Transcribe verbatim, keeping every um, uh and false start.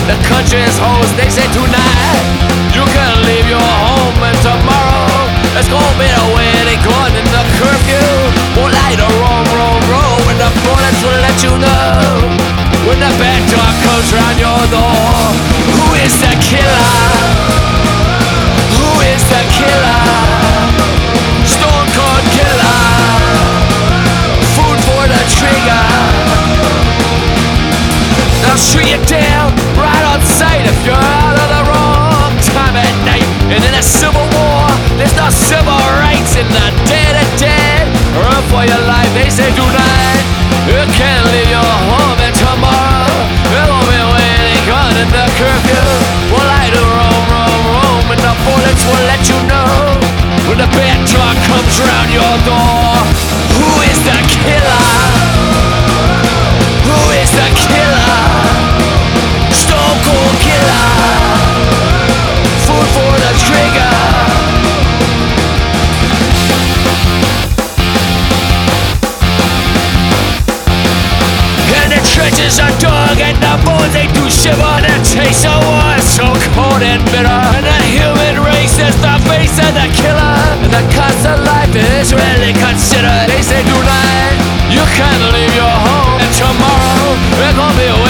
The country's hoes, they say tonight you can leave your home, and tomorrow it's gonna be the way they gone in the curfew. Won't light a roam, roam, roam, when the bullets will let you know. When the back door comes round your door, who is the killer? Who is the killer? Stone Cold Killer. Food for the trigger. They'll shoot you down right on sight if you're out of the wrong time at night. And in a civil war, there's no civil rights. In the dead of dead, run for your life, they say tonight you can't leave your home, and tomorrow it won't be waiting on in the curfew. Well, I do roam, roam, roam, and the bullets will let you know. When the bad truck comes round your door, who is the killer? Who is the killer? Stone Cold Killer. Food for the trigger. And the trenches are dug and the bones they do shiver. The taste of war is so cold and bitter. And the human race is the face of the killer. And the cost of life is rarely considered. They say tonight you can't leave your home, and tomorrow we're gonna be